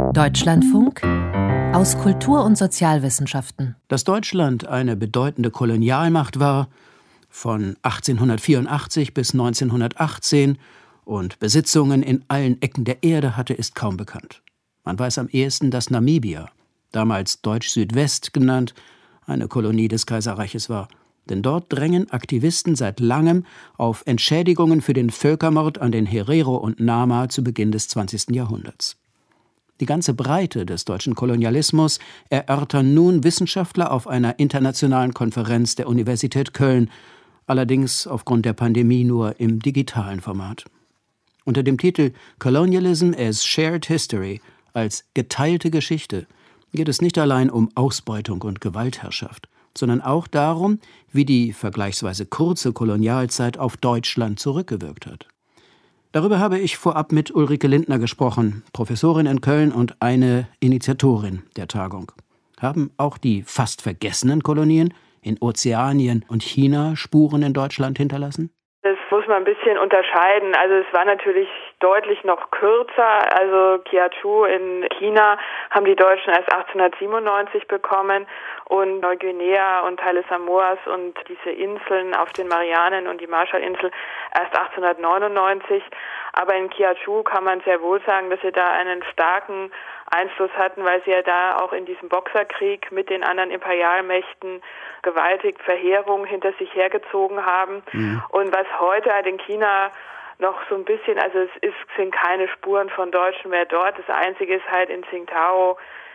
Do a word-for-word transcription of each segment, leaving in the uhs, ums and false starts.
Deutschlandfunk aus Kultur- und Sozialwissenschaften. Dass Deutschland eine bedeutende Kolonialmacht war, von achtzehnhundertvierundachtzig bis neunzehnhundertachtzehn und Besitzungen in allen Ecken der Erde hatte, ist kaum bekannt. Man weiß am ehesten, dass Namibia, damals Deutsch-Südwest genannt, eine Kolonie des Kaiserreiches war. Denn dort drängen Aktivisten seit langem auf Entschädigungen für den Völkermord an den Herero und Nama zu Beginn des zwanzigsten Jahrhunderts. Die ganze Breite des deutschen Kolonialismus erörtern nun Wissenschaftler auf einer internationalen Konferenz der Universität Köln, allerdings aufgrund der Pandemie nur im digitalen Format. Unter dem Titel Colonialism as Shared History, als geteilte Geschichte, geht es nicht allein um Ausbeutung und Gewaltherrschaft, sondern auch darum, wie die vergleichsweise kurze Kolonialzeit auf Deutschland zurückgewirkt hat. Darüber habe ich vorab mit Ulrike Lindner gesprochen, Professorin in Köln und eine Initiatorin der Tagung. Haben auch die fast vergessenen Kolonien in Ozeanien und China Spuren in Deutschland hinterlassen? Das muss man ein bisschen unterscheiden. Also es war natürlich deutlich noch kürzer. Also Kiautschou in China haben die Deutschen erst achtzehnhundertsiebenundneunzig bekommen und Neuguinea und Teile Samoas und diese Inseln auf den Marianen und die Marshallinseln erst achtzehnhundertneunundneunzig. Aber in Kiautschou kann man sehr wohl sagen, dass sie da einen starken Einfluss hatten, weil sie ja da auch in diesem Boxerkrieg mit den anderen Imperialmächten gewaltig Verheerungen hinter sich hergezogen haben. Mhm. Und was heute halt in China noch so ein bisschen, also es ist, sind keine Spuren von Deutschen mehr dort. Das Einzige ist halt in Tsingtao,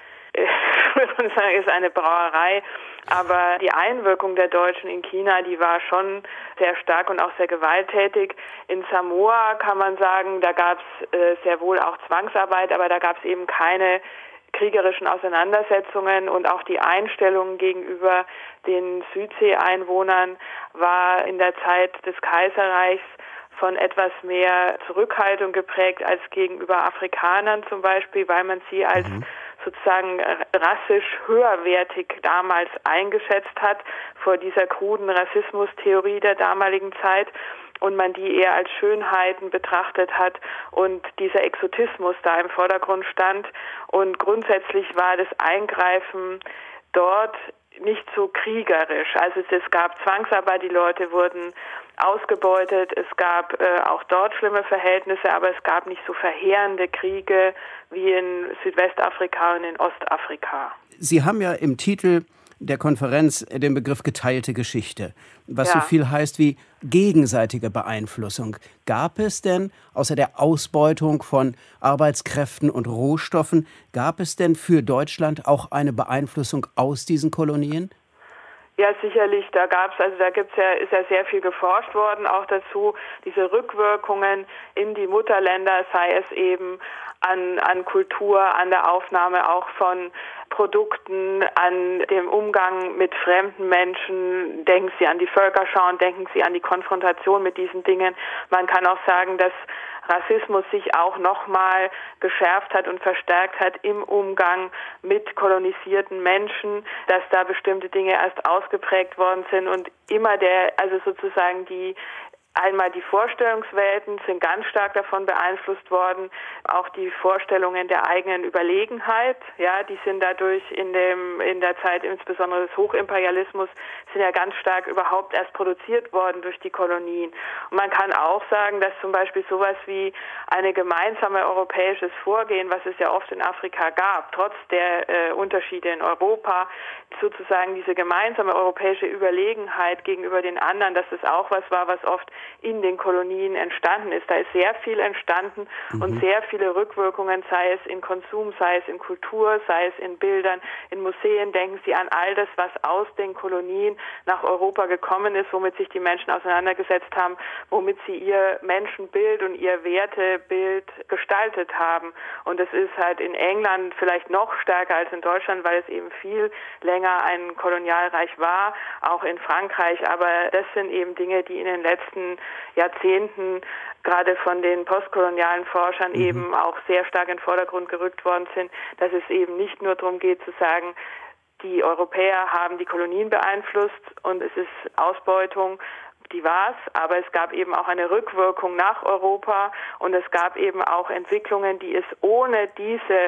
würde man sagen, ist eine Brauerei. Aber die Einwirkung der Deutschen in China, die war schon sehr stark und auch sehr gewalttätig. In Samoa kann man sagen, da gab es äh, sehr wohl auch Zwangsarbeit, aber da gab es eben keine kriegerischen Auseinandersetzungen und auch die Einstellung gegenüber den Südsee-Einwohnern war in der Zeit des Kaiserreichs von etwas mehr Zurückhaltung geprägt als gegenüber Afrikanern zum Beispiel, weil man sie als mhm. sozusagen rassisch höherwertig damals eingeschätzt hat vor dieser kruden Rassismustheorie der damaligen Zeit und man die eher als Schönheiten betrachtet hat und dieser Exotismus da im Vordergrund stand. Und grundsätzlich war das Eingreifen dort nicht so kriegerisch. Also es gab Zwangsarbeit, die Leute wurden ausgebeutet, es gab äh, auch dort schlimme Verhältnisse, aber es gab nicht so verheerende Kriege wie in Südwestafrika und in Ostafrika. Sie haben ja im Titel der Konferenz den Begriff geteilte Geschichte, was ja so viel heißt wie gegenseitige Beeinflussung. Gab es denn, außer der Ausbeutung von Arbeitskräften und Rohstoffen, gab es denn für Deutschland auch eine Beeinflussung aus diesen Kolonien? Ja, sicherlich. Da gab's, also da gibt's ja, ist ja sehr viel geforscht worden, auch dazu, diese Rückwirkungen in die Mutterländer, sei es eben an, an Kultur, an der Aufnahme auch von Produkten, an dem Umgang mit fremden Menschen. Denken Sie an die Völkerschau und denken Sie an die Konfrontation mit diesen Dingen. Man kann auch sagen, dass Rassismus sich auch nochmal geschärft hat und verstärkt hat im Umgang mit kolonisierten Menschen, dass da bestimmte Dinge erst ausgeprägt worden sind und immer der, also sozusagen die Einmal die Vorstellungswelten sind ganz stark davon beeinflusst worden, auch die Vorstellungen der eigenen Überlegenheit, ja, die sind dadurch in dem in der Zeit insbesondere des Hochimperialismus sind ja ganz stark überhaupt erst produziert worden durch die Kolonien. Und man kann auch sagen, dass zum Beispiel sowas wie eine gemeinsame europäisches Vorgehen, was es ja oft in Afrika gab, trotz der äh, Unterschiede in Europa, sozusagen diese gemeinsame europäische Überlegenheit gegenüber den anderen, dass es auch was war, was oft in den Kolonien entstanden ist. Da ist sehr viel entstanden mhm. und sehr viele Rückwirkungen, sei es in Konsum, sei es in Kultur, sei es in Bildern, in Museen. Denken Sie an all das, was aus den Kolonien nach Europa gekommen ist, womit sich die Menschen auseinandergesetzt haben, womit sie ihr Menschenbild und ihr Wertebild gestaltet haben. Und es ist halt in England vielleicht noch stärker als in Deutschland, weil es eben viel länger ein Kolonialreich war, auch in Frankreich. Aber das sind eben Dinge, die in den letzten Jahrzehnten gerade von den postkolonialen Forschern mhm. eben auch sehr stark in den Vordergrund gerückt worden sind, dass es eben nicht nur darum geht zu sagen, die Europäer haben die Kolonien beeinflusst und es ist Ausbeutung, die war's, aber es gab eben auch eine Rückwirkung nach Europa und es gab eben auch Entwicklungen, die es ohne diese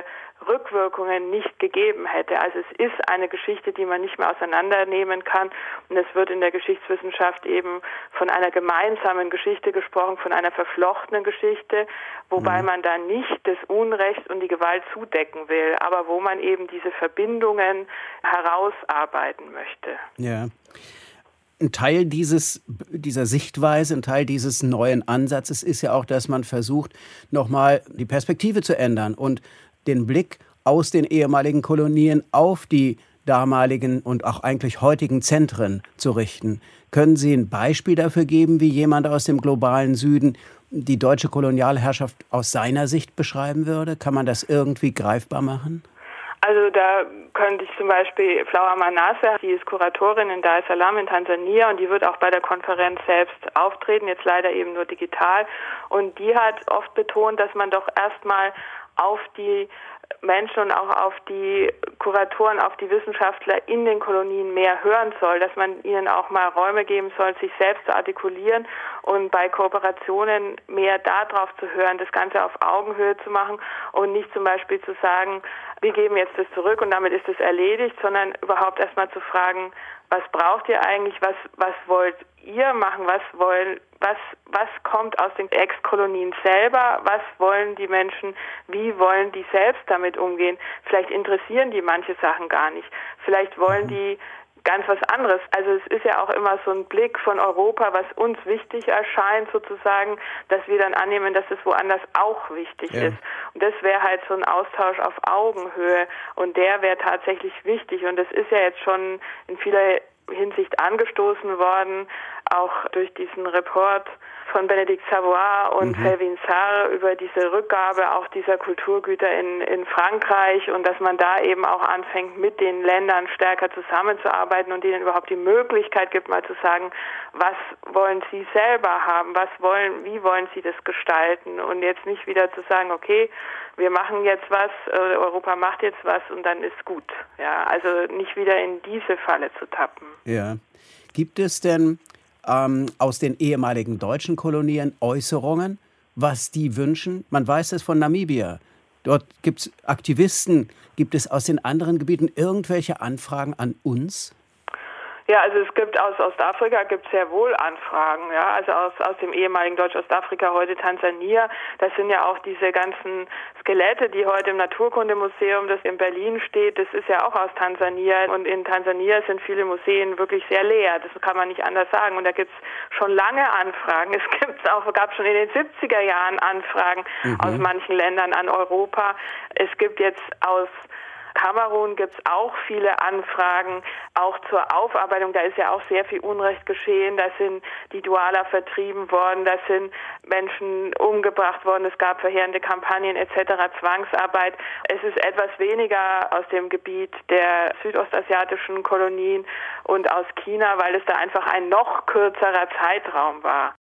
Rückwirkungen nicht gegeben hätte. Also es ist eine Geschichte, die man nicht mehr auseinandernehmen kann. Und es wird in der Geschichtswissenschaft eben von einer gemeinsamen Geschichte gesprochen, von einer verflochtenen Geschichte, wobei mhm. man da nicht das Unrecht und die Gewalt zudecken will, aber wo man eben diese Verbindungen herausarbeiten möchte. Ja. Ein Teil dieses, dieser Sichtweise, ein Teil dieses neuen Ansatzes ist ja auch, dass man versucht, nochmal die Perspektive zu ändern und den Blick aus den ehemaligen Kolonien auf die damaligen und auch eigentlich heutigen Zentren zu richten. Können Sie ein Beispiel dafür geben, wie jemand aus dem globalen Süden die deutsche Kolonialherrschaft aus seiner Sicht beschreiben würde? Kann man das irgendwie greifbar machen? Also da könnte ich zum Beispiel Flower Manasseh, die ist Kuratorin in Dar es Salaam in Tansania und die wird auch bei der Konferenz selbst auftreten, jetzt leider eben nur digital. Und die hat oft betont, dass man doch erstmal auf die Menschen und auch auf die Kuratoren, auf die Wissenschaftler in den Kolonien mehr hören soll, dass man ihnen auch mal Räume geben soll, sich selbst zu artikulieren und bei Kooperationen mehr darauf zu hören, das Ganze auf Augenhöhe zu machen und nicht zum Beispiel zu sagen, wir geben jetzt das zurück und damit ist es erledigt, sondern überhaupt erstmal zu fragen, was braucht ihr eigentlich, was was wollt ihr machen, was wollen, was was kommt aus den Ex-Kolonien selber, was wollen die Menschen, wie wollen die selbst damit umgehen? Vielleicht interessieren die manche Sachen gar nicht, vielleicht wollen die ganz was anderes. Also es ist ja auch immer so ein Blick von Europa, was uns wichtig erscheint sozusagen, dass wir dann annehmen, dass es woanders auch wichtig ja. ist. Und das wäre halt so ein Austausch auf Augenhöhe und der wäre tatsächlich wichtig und das ist ja jetzt schon in vieler Hinsicht angestoßen worden, auch durch diesen Report von Bénédicte Savoy und mhm. Felwine Sarr über diese Rückgabe auch dieser Kulturgüter in, in Frankreich und dass man da eben auch anfängt, mit den Ländern stärker zusammenzuarbeiten und denen überhaupt die Möglichkeit gibt, mal zu sagen, was wollen sie selber haben, was wollen, wie wollen sie das gestalten und jetzt nicht wieder zu sagen, okay, wir machen jetzt was, Europa macht jetzt was und dann ist gut. Ja, also nicht wieder in diese Falle zu tappen. Ja. Gibt es denn ähm, aus den ehemaligen deutschen Kolonien Äußerungen, was die wünschen? Man weiß es von Namibia. Dort gibt es Aktivisten. Gibt es aus den anderen Gebieten irgendwelche Anfragen an uns? Ja, also es gibt aus Ostafrika gibt es sehr wohl Anfragen, ja, also aus aus dem ehemaligen Deutsch-Ostafrika, heute Tansania. Das sind ja auch diese ganzen Skelette, die heute im Naturkundemuseum, das in Berlin steht, das ist ja auch aus Tansania. Und in Tansania sind viele Museen wirklich sehr leer, das kann man nicht anders sagen. Und da gibt es schon lange Anfragen. Es gibt auch, gab schon in den siebziger Jahren Anfragen mhm. aus manchen Ländern an Europa. Es gibt jetzt aus Kamerun gibt es auch viele Anfragen, auch zur Aufarbeitung. Da ist ja auch sehr viel Unrecht geschehen. Da sind die Dualer vertrieben worden, da sind Menschen umgebracht worden. Es gab verheerende Kampagnen et cetera, Zwangsarbeit. Es ist etwas weniger aus dem Gebiet der südostasiatischen Kolonien und aus China, weil es da einfach ein noch kürzerer Zeitraum war.